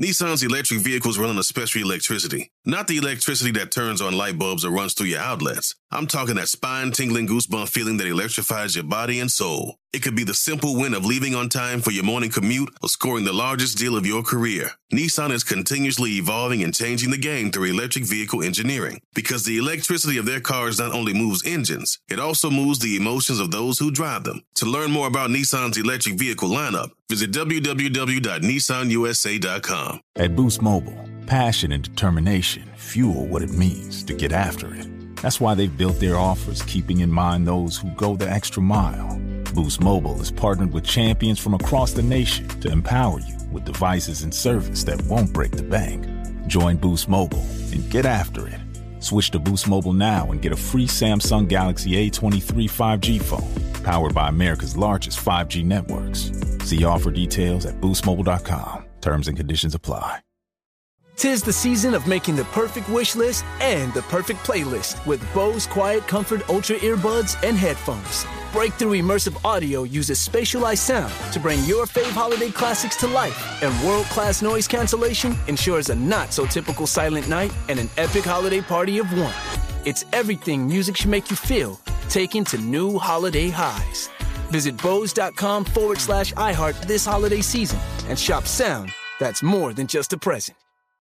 Nissan's electric vehicles run on a special electricity. Not the electricity that turns on light bulbs or runs through your outlets. I'm talking that spine-tingling goosebump feeling that electrifies your body and soul. It could be the simple win of leaving on time for your morning commute or scoring the largest deal of your career. Nissan is continuously evolving and changing the game through electric vehicle engineering. Because the electricity of their cars not only moves engines, it also moves the emotions of those who drive them. To learn more about Nissan's electric vehicle lineup, visit www.nissanusa.com. At Boost Mobile, passion and determination fuel what it means to get after it. That's why they've built their offers, keeping in mind those who go the extra mile. Boost Mobile is partnered with champions from across the nation to empower you with devices and service that won't break the bank. Join Boost Mobile and get after it. Switch to Boost Mobile now and get a free Samsung Galaxy A23 5G phone, powered by America's largest 5G networks. See offer details at boostmobile.com. Terms and conditions apply. 'Tis the season of making the perfect wish list and the perfect playlist with Bose Quiet Comfort Ultra earbuds and headphones. Breakthrough immersive audio uses spatialized sound to bring your fave holiday classics to life, and world-class noise cancellation ensures a not-so-typical silent night and an epic holiday party of one. It's everything music should make you feel, taken to new holiday highs. Visit Bose.com/iHeart this holiday season and shop sound that's more than just a present.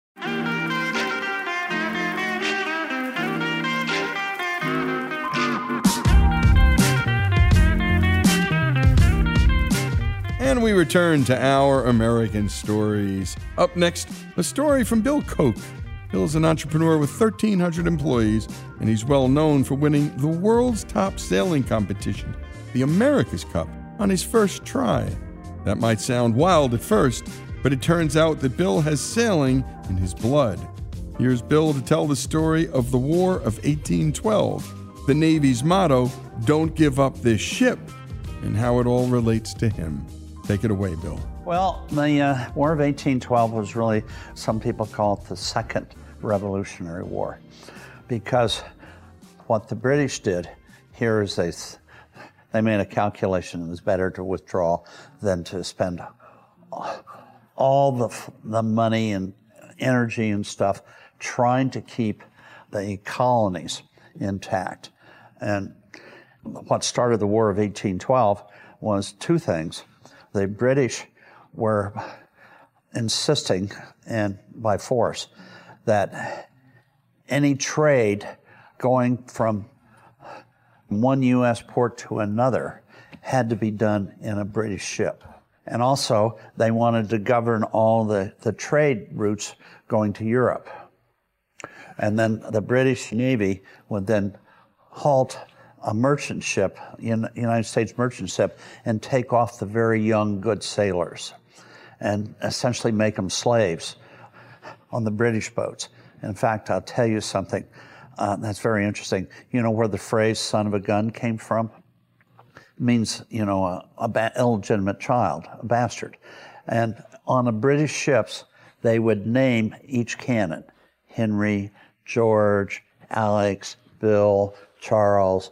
And we return to Our American Stories. Up next, a story from Bill Koch. Bill's an entrepreneur with 1,300 employees, and he's well known for winning the world's top sailing competition, the America's Cup, on his first try. That might sound wild at first, but it turns out that Bill has sailing in his blood. Here's Bill to tell the story of the War of 1812, the Navy's motto, "Don't give up this ship," and how it all relates to him. Take it away, Bill. Well, the War of 1812 was really, some people call it the Second Revolutionary War, because what the British did here is they made a calculation. It was better to withdraw than to spend all the money and energy and stuff trying to keep the colonies intact. And what started the War of 1812 was two things. The British were insisting, and by force, that any trade going from one U.S. port to another had to be done in a British ship. And also, they wanted to govern all the trade routes going to Europe. And then the British Navy would then halt a merchant ship, United States merchant ship, and take off the very young, good sailors and essentially make them slaves on the British boats. In fact, I'll tell you something that's very interesting. You know where the phrase "son of a gun" came from? It means, illegitimate child, a bastard. And on the British ships, they would name each cannon: Henry, George, Alex, Bill, Charles,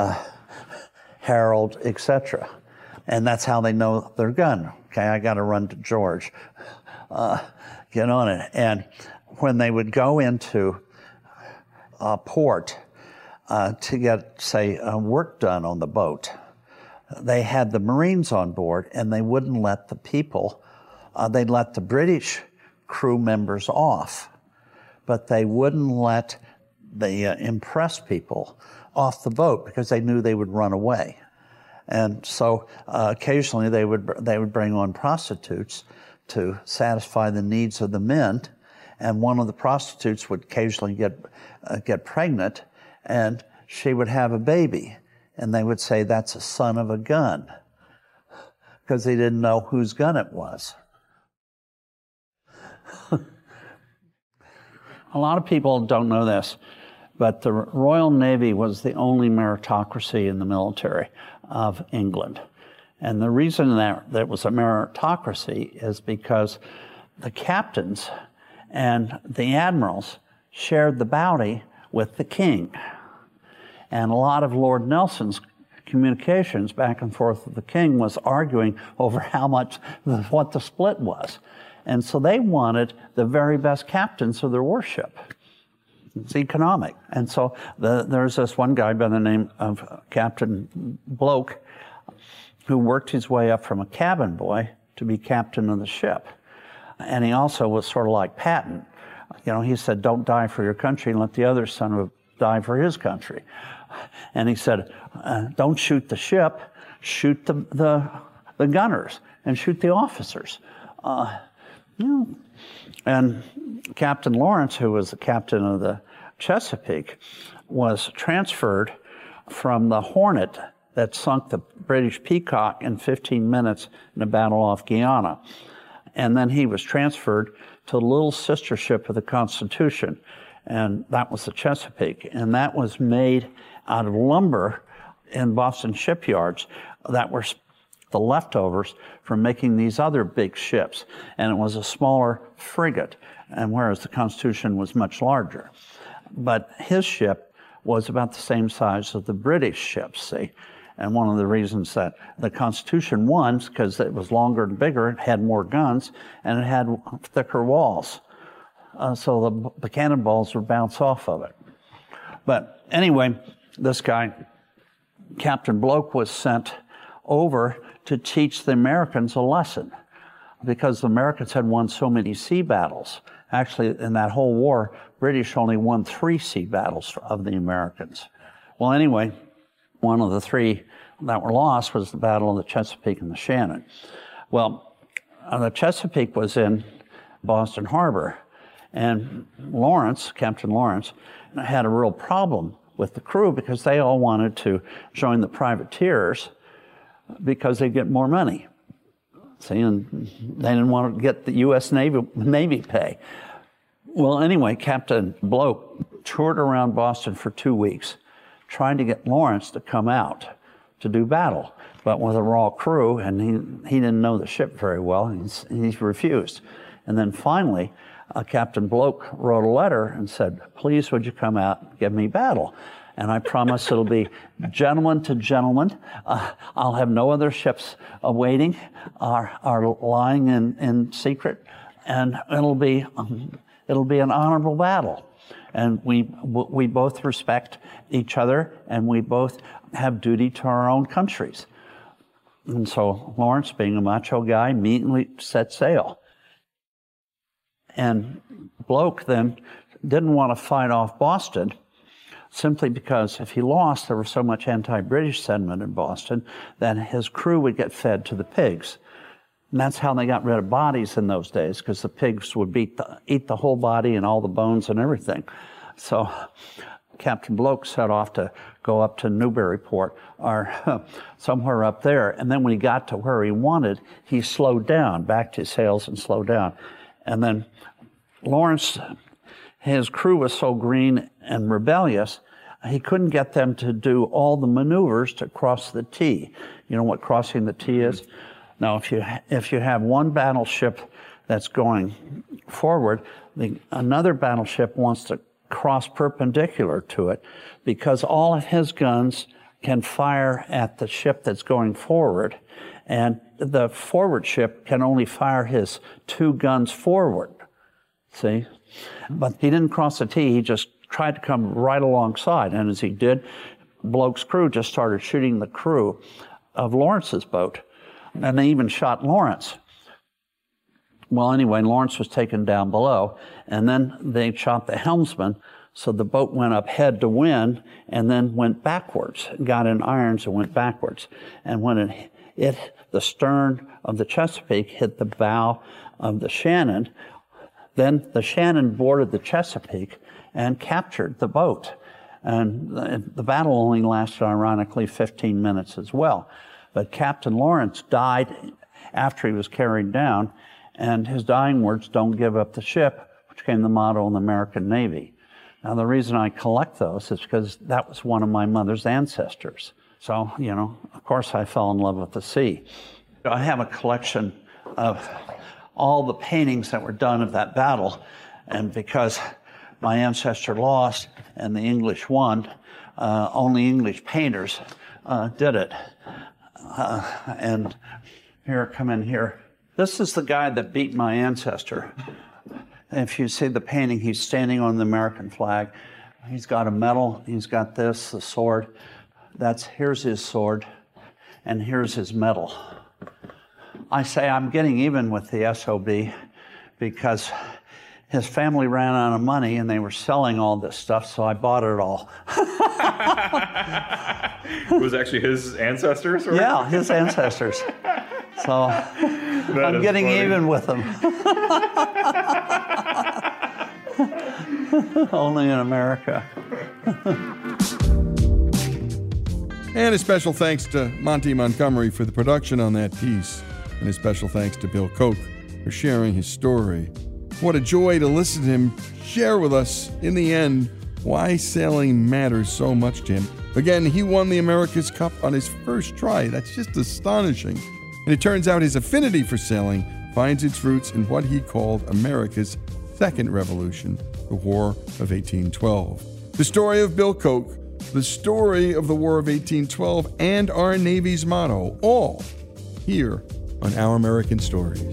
Harold, etc. And that's how they know their gun. Okay, I got to run to George. Get on it. And when they would go into a port to get, say, work done on the boat, they had the Marines on board, and they wouldn't let the people, they'd let the British crew members off, but they wouldn't let the impressed people off the boat because they knew they would run away. And so occasionally they would bring on prostitutes to satisfy the needs of the men, and one of the prostitutes would occasionally get pregnant, and she would have a baby, and they would say that's a son of a gun because they didn't know whose gun it was. A lot of people don't know this, but the Royal Navy was the only meritocracy in the military of England. And the reason that it was a meritocracy is because the captains and the admirals shared the bounty with the king. And a lot of Lord Nelson's communications back and forth with the king was arguing over what the split was. And so they wanted the very best captains of their warship. It's economic. And so there's this one guy by the name of Captain Bloke who worked his way up from a cabin boy to be captain of the ship. And he also was sort of like Patton. You know, he said, don't die for your country and let the other son die for his country. And he said, don't shoot the ship, shoot the gunners and shoot the officers. And Captain Lawrence, who was the captain of the Chesapeake, was transferred from the Hornet that sunk the British Peacock in 15 minutes in a battle off Guiana. And then he was transferred to the little sister ship of the Constitution, and that was the Chesapeake. And that was made out of lumber in Boston shipyards that were the leftovers from making these other big ships. And it was a smaller frigate, and whereas the Constitution was much larger. But his ship was about the same size as the British ships, see? And one of the reasons that the Constitution won is because it was longer and bigger, it had more guns, and it had thicker walls. So the cannonballs would bounce off of it. But anyway, this guy, Captain Bloke, was sent over to teach the Americans a lesson because the Americans had won so many sea battles. Actually, in that whole war, British only won 3 sea battles of the Americans. Well, anyway, one of the 3 that were lost was the Battle of the Chesapeake and the Shannon. Well, the Chesapeake was in Boston Harbor, and Lawrence, Captain Lawrence, had a real problem with the crew because they all wanted to join the privateers because they'd get more money. See, and they didn't want to get the U.S. Navy pay. Well, anyway, Captain Bloke toured around Boston for 2 weeks, trying to get Lawrence to come out to do battle, but with a raw crew, and he didn't know the ship very well, and he refused. And then finally, Captain Bloke wrote a letter and said, please would you come out and give me battle? And I promise it'll be gentleman to gentleman. I'll have no other ships awaiting are lying in secret, and it'll be an honorable battle. And we both respect each other, and we both have duty to our own countries. And so Lawrence, being a macho guy, immediately set sail. And Bloke then didn't want to fight off Boston, simply because if he lost, there was so much anti-British sentiment in Boston that his crew would get fed to the pigs. And that's how they got rid of bodies in those days, because the pigs would eat the whole body and all the bones and everything. So Captain Bloke set off to go up to Newburyport or somewhere up there. And then when he got to where he wanted, he slowed down, backed his sails and slowed down. And then Lawrence, his crew was so green and rebellious, he couldn't get them to do all the maneuvers to cross the T. You know what crossing the T is? Now, if you have one battleship that's going forward, another battleship wants to cross perpendicular to it because all of his guns can fire at the ship that's going forward, and the forward ship can only fire his 2 guns forward. See? But he didn't cross the T, he just tried to come right alongside, and as he did, Bloke's crew just started shooting the crew of Lawrence's boat, and they even shot Lawrence. Well, anyway, Lawrence was taken down below, and then they shot the helmsman, so the boat went up head to wind and then went backwards, got in irons and went backwards. And when the stern of the Chesapeake hit the bow of the Shannon, then the Shannon boarded the Chesapeake and captured the boat. And the battle only lasted, ironically, 15 minutes as well. But Captain Lawrence died after he was carried down, and his dying words, "Don't give up the ship," which became the motto in the American Navy. Now, the reason I collect those is because that was one of my mother's ancestors. So, you know, of course I fell in love with the sea. I have a collection of all the paintings that were done of that battle, and because my ancestor lost and the English won, only English painters did it. And here, come in here. This is the guy that beat my ancestor. If you see the painting, he's standing on the American flag. He's got a medal, he's got this, the sword. Here's his sword, and here's his medal. I say I'm getting even with the SOB because his family ran out of money and they were selling all this stuff, so I bought it all. It was actually his ancestors? Or? Yeah, his ancestors. So I'm getting funny. Even with them. Only in America. And a special thanks to Monty Montgomery for the production on that piece. And a special thanks to Bill Koch for sharing his story. What a joy to listen to him share with us, in the end, why sailing matters so much to him. Again, he won the America's Cup on his first try. That's just astonishing. And it turns out his affinity for sailing finds its roots in what he called America's second revolution, the War of 1812. The story of Bill Koch, the story of the War of 1812, and our Navy's motto, all here on Our American Stories.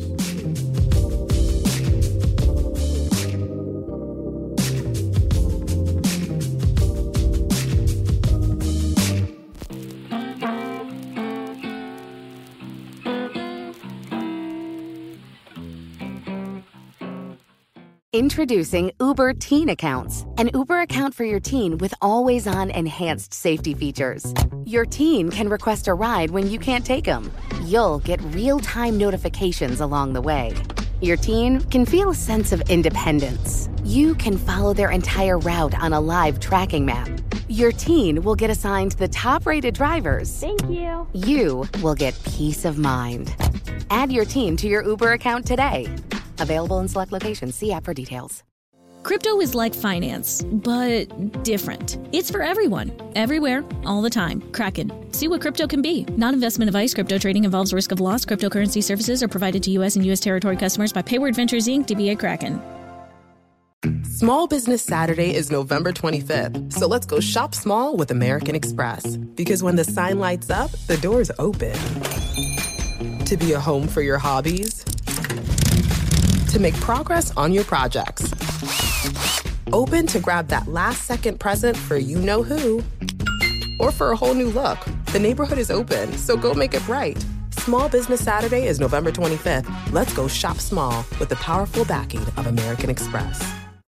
Introducing Uber Teen Accounts, an Uber account for your teen with always-on enhanced safety features. Your teen can request a ride when you can't take them. You'll get real-time notifications along the way. Your teen can feel a sense of independence. You can follow their entire route on a live tracking map. Your teen will get assigned the top-rated drivers. Thank you. You will get peace of mind. Add your teen to your Uber account today. Available in select locations. See app for details. Crypto is like finance, but different. It's for everyone, everywhere, all the time. Kraken. See what crypto can be. Non-investment advice. Crypto trading involves risk of loss. Cryptocurrency services are provided to U.S. and U.S. territory customers by Payward Ventures, Inc., DBA Kraken. Small Business Saturday is November 25th, so let's go shop small with American Express. Because when the sign lights up, the doors open. To be a home for your hobbies. To make progress on your projects. Open to grab that last-second present for you-know-who. Or for a whole new look. The neighborhood is open, so go make it bright. Small Business Saturday is November 25th. Let's go shop small with the powerful backing of American Express.